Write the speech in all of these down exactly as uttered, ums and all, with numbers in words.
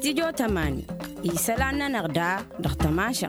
استديو تماني يسالنا نغدا دختماشق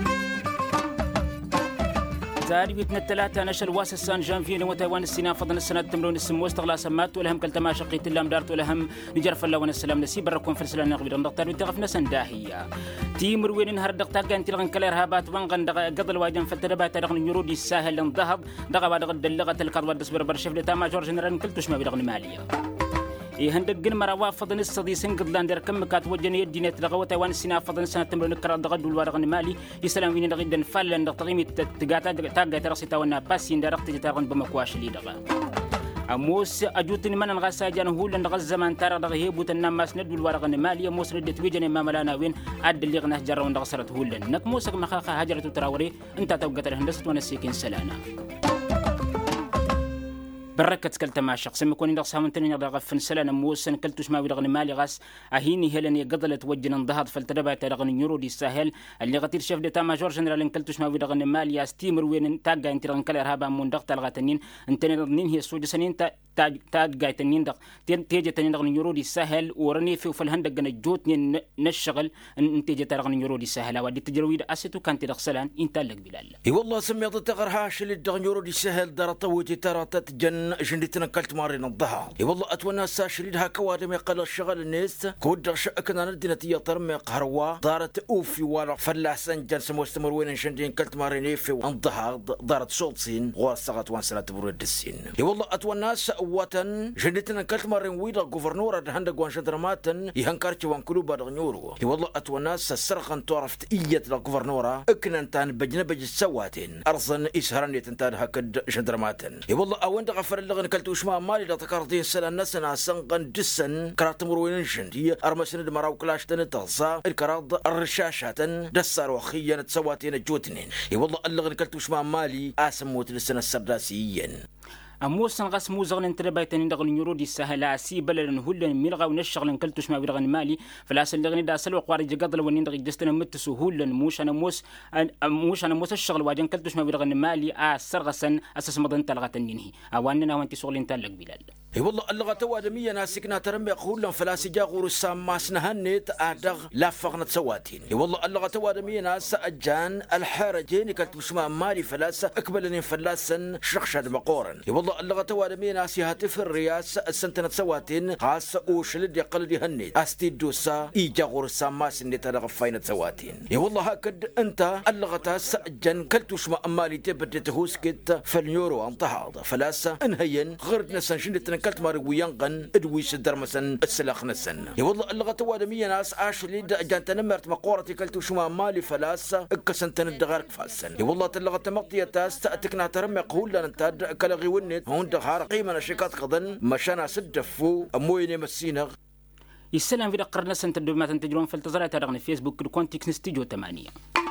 زاري بيتنا الثلاثة نشر واس السان جانفي وتايوان السنة فضل السنة تمرون السمو استغلا سمات ولهم كالتما شقيت اللام دارت ولهم نجرف الله ونسلام نسيب بركم في السلام نغبر النقطة وتغفنا سنداهية تيمر وين نهار دقتا كان تلغن كلير هابات وانغن دغ قضل وايدن فالتدبات دغن يرودي الساهل انضهب دغ بعد غد اللغة القضوة دسبر برشف لتاما جورج نرن كلتوش ما بدغن مالية هندقن مروا فضن الصدي سنقد لاندر كم كات وجني الدين تلغوا تايوان السنة فضن سنة تمرون كرا دغد والورغن مالي يسلام وين دغدن فالن دغتغيمي تغاتا تاغا ترسي تاونا باسين درقت جتارن بمكواش لي دغ اموس اجوتني من الغسا جان هولن دغ الزمان ترى دغ هيبوت النماس ند والورغن مالي موس ندت وجني ما ملانا وين عد اللي غنه جرون دغ سرت هولن نك موسك مخاخه هجرت تراوري انت توقت الهندسه ونسيكين سلانا بركة كلتما شخص مكونين دغ سامنتني دغ فن سلana موسن كلتوش ما ودغ مالي غاس اهيني هلني قضلت وجن انضهض فالتدبا ترغن يورو دي ساهل اللي غتير شيف ديتا ماجور جنرال كلتوش ما ودغ مالي استيمر وين تاغا انترن كلر هابا من دغ تلغتنين انتني نين هي سوج سنين تاج تاج تنين دغ تيجي تنين دغ يورو دي ساهل ورني في فالهندق جوتني نشغل انتيجي ترغن يورو دي ساهل ودي تجرويد اسيتو كانت دغ سلان انت لك بلال اي والله سميت تغرهاش اللي دغ يورو دي ساهل درطوتي ترى تتجن جندتنا كلت مارين الضحى اي والله اتونا ساشريدها كوادم يقل الشغل الناس كود شكنا ندنا تي طرم قهروا دارت اوفي ولا فلاحسن جلس مستمر وين شندين كلت مارين في الضحى دارت صوتين واسقت وان سنه برود السين اي والله اتونا وطن جندتنا كلت مارين ويدا غوفرنور هندق وان شندرماتن يهنكرتي وان كلو بعد نيورو اي والله اتونا سرخن طرفت ايت الغوفرنورا اكن انتان بجنبج السواتين ارزن اسهرني تنتان هكد شندرماتن اي والله اوين غفر لغن كلتوش ما مالي لا تكاردين سلا نسنا سنقن دسن كرات مروين شندي ارمسند مراو كلاشتن تغصا الكراد الرشاشة دسار وخيا تسواتين جوتنين اي والله اللغن كلتوش ما مالي اسموت لسنا السرداسيين اموسن غاس موزغن انتربايتن دغ نيورو دي سهلا سي بلن هولن ميلغا ونشغل كلتوش ما بيرغن مالي فلاس اللغني دا سلو قواري جقدل ونين دغ دستنا متسو هولن موش انا موس موش انا موس الشغل واجن كلتوش ما بيرغن مالي اسرغسن اساس مدن تلغتن ينهي اواننا وانت شغل تلق بلال اي والله اللغه توادميه ناسكنا ترمي هولن فلاس جاغور الساماس نهنت ادغ لافغنا تسواتين اي والله اللغه توادميه ناس اجان الحرجين كلتوش ما مالي فلاس اقبلني فلاسن شخشد مقورن اي والله اللغة توادمين اسيهات في الرياس السنتنة سواتين خاصة وشلد يقل يهني استيدوسا ايجا غرسا ما سنة رغفين سواتين يا والله هكذا انت اللغة تاس جن كلتوش ما امالي تبدت هوسكت فاليورو انطهاض فلاسا انهين غرد نسن شنتنا كلت مارغو ينقن ادويش الدرمسن السلاخ نسن يا والله اللغة توادمين ناس اشلي جان تنمرت مقورتي كلتوش ما امالي فلاسا اكسنتن الدغارك فاسن يا والله اللغة مقضية تاس تأتكنا ترمي قول لان انت كلغي ونت هون دخار قيمة شكات قضن مشانا سدفو أمويني مسينغ يسلم في دقرنا سنت ما تنتجرون في التزرع ترغني فيسبوك الكونتكس نستيجو ثمانية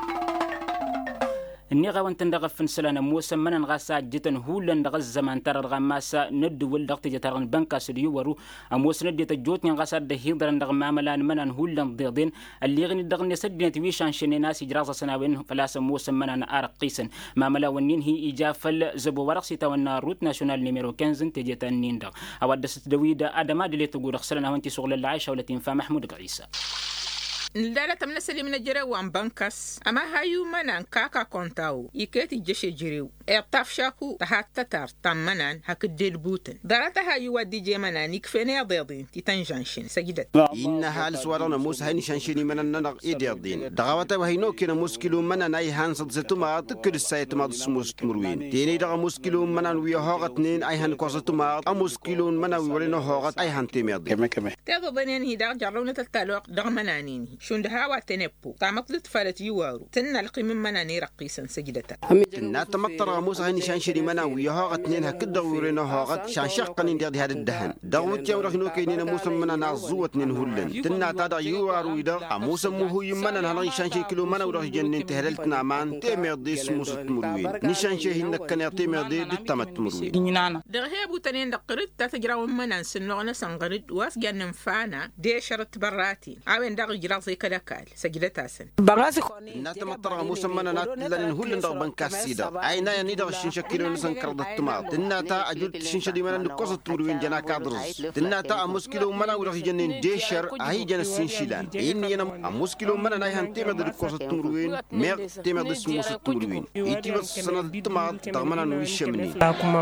النيغا وانت ندغف سلانا موسى من غاسا جتن هولن دغ الزمان ترى غماسا ند ول دغت جترن بنكا سديو ورو اموس ند تجوت ني غاسا دهيدرن دغ ماملان منن هولن ضيضين اللي غني دغ نسدنت ويشان شني ناس جراس سناوين فلاس موسى منن ارقيسن ماملا ونين هي اجافل زبو ورقسي تونا روت ناسيونال نيميرو خمسة تجتن نيندغ اودست دويدا ادما دلي تقول خسرنا وانت شغل العيشه ولا تنفع محمود عيسى ندالة تمنا سلي من جريو وان بانكاس اما هايو منان كاكا كونتاو يكيتي جيشي جريو ايطاف شاكو تهات تتار تمنان هاك الديل بوتن دارتا هايو ودي جي منان يكفيني ضيضين تتنجانشين سجدت إنها السوارنا موس هاي نشانشيني منان ننغ إيديضين دغاوتا وهينو كينا موسكيلو منان اي هان صدستو ما تكر السايت ما دسموس تمروين تيني دغا موسكيلو منان ويهاغتنين اي هان كوزتو ما اموسكيلو منان ويولينو هاغت اي هان تيميضين كما كما تاغو بنين هي داغ جارونة التالوق دغ منانيني شون دهاوا تنبو تعمطلت فالت يوارو تنا لقي من مناني رقيسا سجدتا تنا تمطر موسى هاي نشانشيني منان ويهاغت نين هكدا ويولينو هاغت شان شقنين دير هذا الدهن دغوت يا ورغنو كاينين موسى منان عزوت نين هولن تنا تادا يوارو يدا موسى موهو يمنان هاي شانشي كيلو منان ورغ جنين تهللتنا مان تيميردي سموس تمروين نشانشي هنك كان تيميردي دتمت تمروين دغهبو تنين دقرت تتجراو منان سنوغنا سنغرد واس جنن فانا دي شرط براتي عاوين دغ جراس تصيك لكال سجلت تاسن نات مطر موسى منا نات لن هول ندغ بنكاس سيدا عينا ينيدغ الشنشة كيلو نسن كرد التماط تناتا أجود الشنشة دي منا نقص التوروين جنا كادرز تناتا أموس كيلو منا ورغ جنين ديشر أهي جن السنشيلان إني أنا أموس كيلو منا نايهان تيمد نقص التوروين ميغ تيمد اسموس التوروين إيتي بس سنة التماط تغمنا نويش مني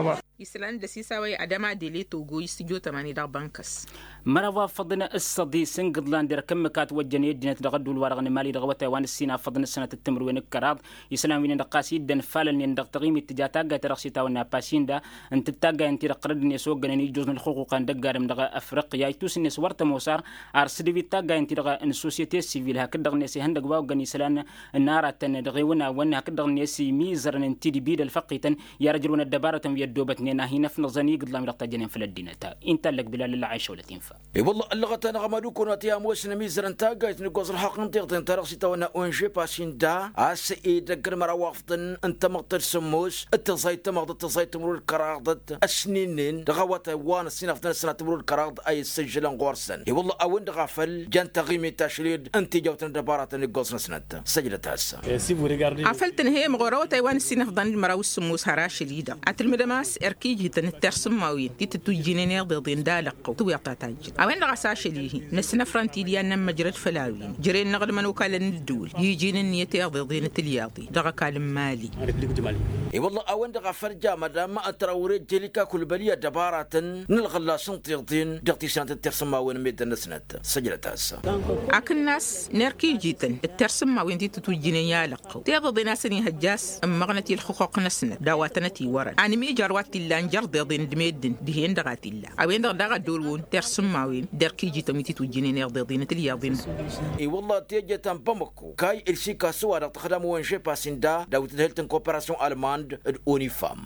إسلام دسيسا وي أدما ديلي توغو يستجو تماني دا بانكس مروا فضنا الصدي سنقدلان دير كم كات وجني دينة دغدو الورغن مالي دغوتا وان السينا فضنا السنة التمر وين الكراد يسلام وين دقاسي دن فالن ين دغتغيم اتجاتا غا ترخصيتا ونا باسين دا انت تاغا انت رقرد ني سو غنني جوزن الحقوق ان دغارم دغ افريقيا يتوس ني سورت موسار ارسدي تاغا انت دغ ان سوسيتي سيفيل هكدغ ني سي هندغ باو غني سلان النار تن دغيونا ونا هكدغ ني سي ميزرن انت دي بيد الفقيتن يا رجلون الدباره يدوبتني ناهي نفن زني قد لم يرتجن في الدينتا انت لك بلال الله عايش ولا تنفع اي والله اللغه انا غمدوك وناتيا موسن ميزرن تاغايت نقص الحق نطيق ترخصي تونا اونجي باسين دا اس اي دغر مرا وافطن انت مقتل سموس التصيت مقد التصيت مرور الكراغد السنين دغوات وان السنه في سنه مرور الكراغد اي سجلن قرسن اي والله اون دغفل جان تغيمي تشريد انت جوتن دبارات نقص نسنت سجلت هسه عفلتن هي مغوره تايوان السنه في ضن مرا والسموس هراش ليدا اتلمدماس اركيجي تنترسم ماوين تي تتوجينير ضدين دالقو تو يقطاج اوين غساش ليه نسنا فرانتي ديالنا مجرد فلاوين جرين نغد من وكاله الدول يجين النيتي ضدين تلياطي دغ كلام مالي اي والله اوين دغ فرجا مدام اتراوري جليكا كل بليه دبارات نلغلاسن تيغدين دغتي سانت ترسم ماوين ميدن سنت سجلت هسه اك الناس نركيجي تن الترسم ماوين تي تتوجيني يالقو تي ضدين سني هجاس مغنتي الحقوق نسنا داواتنتي ورا اني مي جروات لانجر ضدين دميدن دي هند غاتيلا اوين دغ دولون ترسم ماوين دركيجي تميتي توجيني ضدين تلياطين اي والله تيجي تنبمكو كاي الشيكا سوار تخدم وين جي باسيندا داوت هيلتن كوبراسيون الماند اونيفام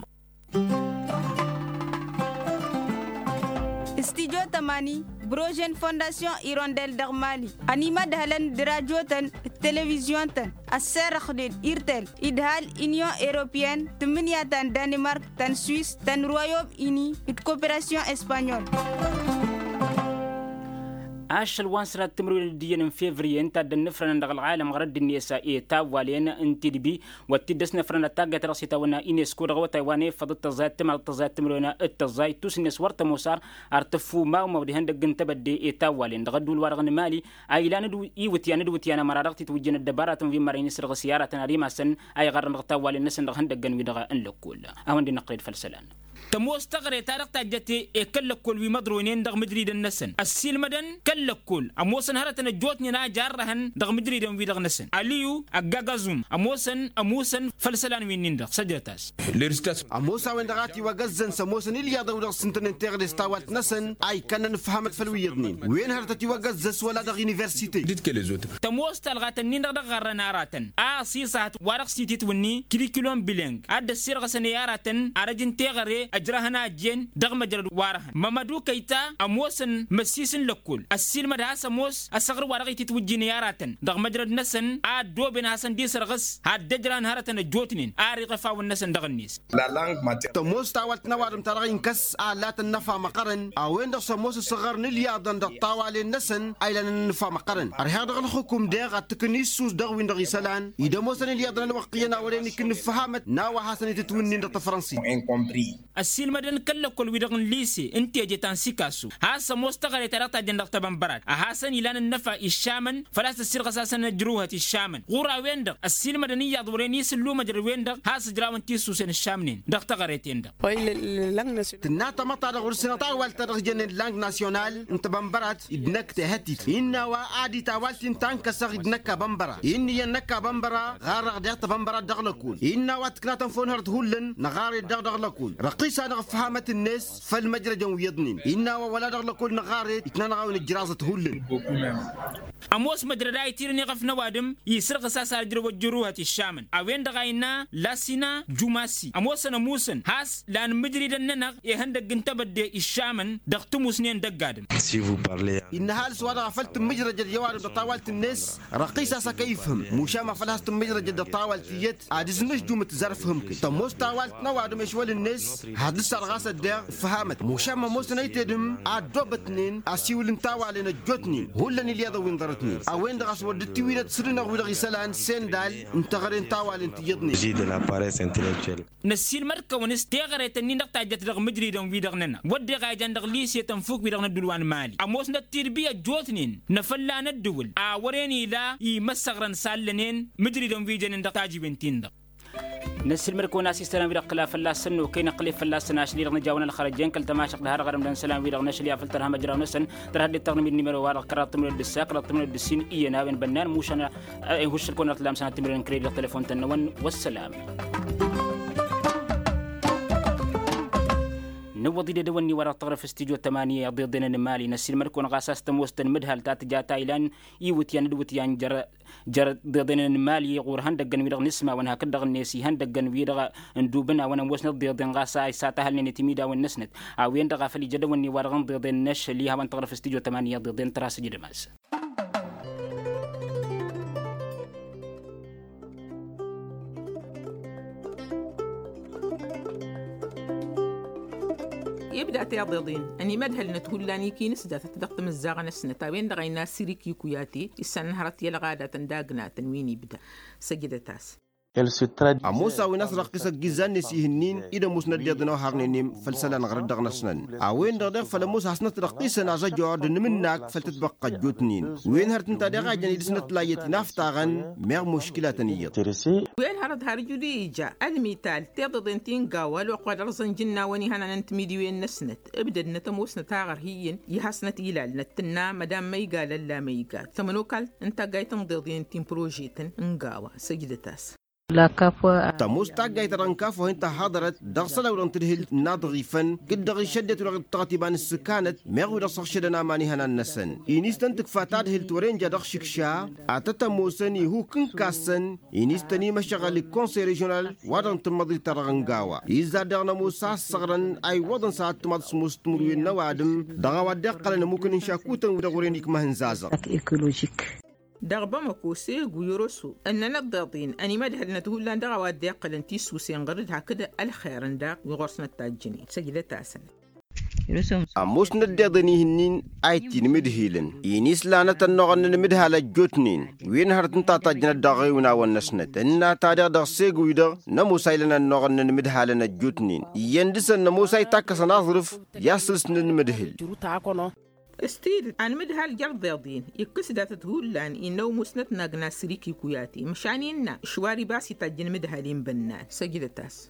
استيجو تماني بروجين فونداسيون إيرونديل دغمالي أنيما دهلن دراجوتن التلفزيون تن السر خدين إيرتل إدهال إنيون إيروبيان تمنيا تن دنمارك تن سويس تن رويوم إني الكوبراسيون إسبانيول عاش الوانسرة تمرون الدين فيفري انت دنفرن دغ العالم غرد النساء تاوالين انت دبي وتدس نفرن تاغا ترسيتا ونا انسكو دغ تايواني فض تزات تمر تزات تمرون التزاي توسنس ورت موسار ارتفو ما مودي هند غنت بدي تاوالين دغ دول ورغن مالي ايلان دو اي وتيان دو وتيان مرارتي توجن الدبارات في مرين سرغ سياره ناريما سن اي غرن تاوالين نسن دغ هند غن ودغ ان لكول اوندي نقيد فلسلان تموس تغري تارق تاجتي كل كل وي مدروينين دغ مدريد النسن السيل مدن كل كل اموسن هرتن جوتني نا جارهن دغ مدريد وي دغ نسن عليو اغاغازوم اموسن اموسن فلسلان وين دغ سجلتاس ليرستاس اموسا وين دغاتي وغزن سموسن اللي دغ دغ سنتن تيغ ستاوات نسن اي كان نفهمت فالويدنين وين هرتتي وغزس ولا دغ يونيفرسيتي ديت كليزوت تموس تلغاتن دغ غرناراتن ا سيسات ورق سيتي توني كريكولوم بيلينغ اد سيرغ سنياراتن ارجن تيغري أجرهنا جين دغم جرد وارهن ممدو كيتا أموسن مسيسن لكل السيل مدهاس أموس أصغر وارغي تتوجين ياراتن دغم جرد نسن آد دو بين هاسن دي سرغس هاد دجران هارتن جوتنين آري غفاو النسن دغنيس تموس تاوالت نوارم ترغين كس آلات النفا مقرن أوين دغ سموس الصغر نليادن دغ طاوالي النسن أيلان النفا مقرن أرهاد دغ الحكم دغ التكنيس سوس دغ وين دغ سلان إذا موسن اليادن الوقينا ولين كن فهمت ناوا حسن تتونين دغ فرنسي السيل مدن كل كل ويدغن ليسي انت جيتان سيكاسو هاسا مستغل ترقتا جندق تبان برات هاسن يلان النفع الشامن فلاس السير غساسن جروهة الشامن غورا ويندق السيل مدن يادورين يسلو مجر ويندق هاس جراوان تيسو سن الشامنين دغتا غريت يندق تناتا مطا دغور سنطا والتا دغجن اللانج ناسيونال انت بمبرات ادنك تهتي إنا وآدي تاوالتين تانكسر ادنك بمبرا إني ينك بمبرا غارغ دغتا بمبرا دغلكول إنا واتكناتا فونهرت هولن نغاري دغلكول رقيسا دغ فهمت الناس فالمجرى ويضنين إنا ولا دغل كل نغاري إتنا غاون الجرازة هولن أموس مدردا يتيرني غف نوادم يسرق ساسا جرو جروهة الشامن أوين دغاينا لاسينا جوماسي أموسنا موسن هاس لأن مدري دننغ يهندق جنتبد الشامن دغتو موسنين دقادم إن هالس وضع فلت مجرى جد يوارد بطاولة الناس رقيسا سكيفهم مشامة فلهست مجرى جد طاولة يت عادز نجدو متزرفهم كي تموس طاولة نوادم يشوال الناس هاد السرغاسة الدار فهمت مشامة موسنا يتدم عدوبتنين أسيول انتاوى علينا جوتنين هو اللي لياذا وين ضرتنين أوين دغاس ودتي وينات سرنا ويدا غيسالان سندال انتغر انتاوى على انتيضنين جيد الاباريس انتلكتوال نسيل مركا ونستيغر تنين دقتا جات دغ مجري دون ويدغننا ودي غاجان دغ ليس يتنفوك ويدغنا الدلوان مالي أموسنا التربية جوتنين نفلانا الدول أوريني لا يمسغرن سالنين مجري دون ويجان دقتا جيبنتين دغ نسل مركو ناسي سلام ويرق قلا فلاسن وكين قلي فلاسن عشلي رغنا جاونا الخرجين كل تماشق لها رغرم لان سلام ويرق نشلي فلترها مجرى نسن ترى هدي التغني من نمر وارق قرات من الدساق قرات من الدسين إيه نابن بنان موش أنا هوش الكون أطلام سنة تمرين كريد التليفون تنون والسلام نوضي دواني ورا طرف استديو ثمانية ضدنا المالي نسير مركون غاساس تموستن مدهل تات جاتا إلان يوتيان دوتيان جر جر ضدنا المالي غور هندقن ويرغ نسمع وانا كدغ الناسي هندقن ويرغ ندوبنا وانا وسند ضدن غاسا ساتهل نتميدا والنسند اوين دغا فلي جدواني ورغ ضدن نش ليها وان طرف استديو ثمانية ضدن تراس جدماس يبدأ تيضيضين أني مدهل نتهلاني كي نسدة تدقم الزاغة نسنة وين دغينا سيريكي كوياتي السنة هرت يلغادة تنداقنا تنوين يبدأ سجدة تاس أموسا ونسرق قصة جزان نسيهنين إذا موسنا ديادنا وحرنين فلسلا نغرد دغنا سنن أوين دغدغ فلموس حسنة رقيسة نعزا جوارد نمناك فلتتبقى جوتنين وين هرتن تادغا جاني دسنة لايت نافتاغن ميغ مشكلة تنيط وين هرد هرجولي إيجا المثال تيضدين تنقاوال وقواد رزن جنا وني هانا ننتميدي وين نسنت ابدد نتموسنا تاغر هيين يحسنة إلال نتنا مدام ميقال لا ميقال ثمنوكال انت قايتن ضيضين تين بروجيتن نقاوا سجدة تاس تموس تاجي ترانكاف وانت حضرت دغسلا ورنترهل ناضغيفن قد دغي شدت ورغد تغتبان السكانت مغو دغسخ شدنا ماني هنا النسن إنيستن تكفاتاد هل تورين جادغ شكشا أتتا موسن يهو كن كاسن إنيستني مشغل الكونسي ريجونال وادن تمضي ترغنغاوا إذا دغنا موسى صغرن أي وادن ساعت تمض سموس تمروين نوادم دغوا دقل نموكن إنشاكوتا ودغورينيك مهنزازا دغبا مكوسي غيروسو أننا الضاطين أني مدهل نتقول لان دغوا ديقل انتي سوسي انغرد هكذا الخير انداق وغرسنا التاجنين سجدة تاسن أموس نديضني هنين آيتين مدهيلن إنيس لانا تنغن مدهالة جوتنين وين هرتن تاتاجنا دغيونا والنسنت إنا تادغ دغ سيقو يدغ نموساي لنا نغن مدهالنا جوتنين يندسن نموساي تاكسا نظرف ياسلسن مدهل استيد أنا مدهال جرضيضين يكسدات تهولان إنه مسنت ناقنا سريكي كوياتي مشانينا شواري باسي تاجن مدهالين بنان سجدة تاس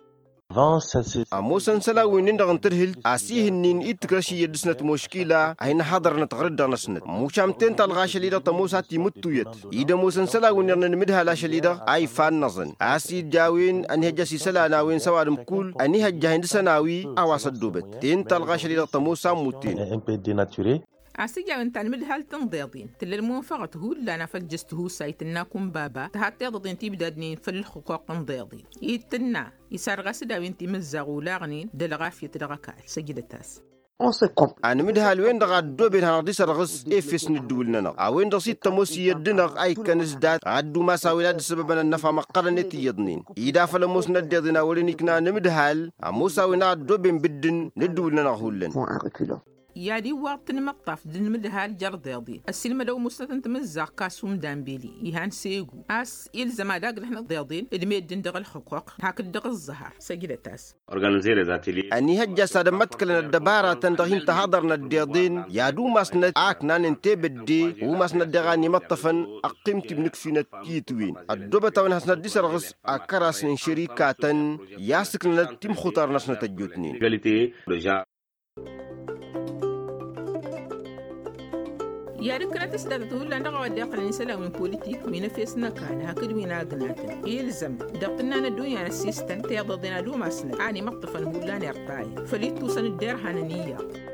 أموسن سلاوين ندغن ترهل أسيهنين إتكرشي يدسنة مشكلة أين حضرنا تغرد نسنة مشامتين تلغا شليدة تموسا تيمتويت إذا موسن سلاوين يرن مدهالا شليدة أي فان نظن أسي جاوين أن هجاسي سلاناوين سوارم كول أني هجاهن سناوي أواسد دوبت تين تلغا شليدة تموسا موتين عسيجا وانت المدهال تنضيضين تل الموافقة هو اللي أنا فجسته سايتناكم بابا تهاتي ضدين تيبدادنين في الحقوق نضيضين يتنا يسار غاسدا وانتي مزاغو لاغنين دلغافية دلغاكال سجدة تاس أنا مدهال وين دغا دوبين هنردي سرغس إفس ندولنا أوين دغسي تموسي يدنا أي كنزدات عدو ما ساويلاد سببنا النفع مقرنتي يضنين إذا فلموس نديضنا ولنكنا نمدهال أموسا وينا دوبين بدن ندولنا هولن يادي وقتن مقطف دن مدهال جرضيضي السلمة لو مستطن تمزاق كاسوم دامبيلي يهان سيقو أس إلزم داق لحنا ضيضين إدمي دن دغ الحقوق هاك الدغ الزهر سجلة تاس أني هجا سادمت كلنا الدبارة تندغين تهضرنا الديضين يادو ماسند آكنا ننتبدي وماسند دغاني مطفن أقيمت بنكفينا تيتوين الدوبة تاون هسنا دي سرغس أكراس شركاتا ياسكنا تيم خطار نسنا تجوتنين يارن كانت تسدد تقول لنا قواد داخل النساء من بوليتيك من فيسنا كان هكذا وينا قناتن يلزم دقنا ندوي على السيستم تيضدنا لو ماسنا يعني مقطفا هو لا نرتاي فليتو سن الدار هاننيه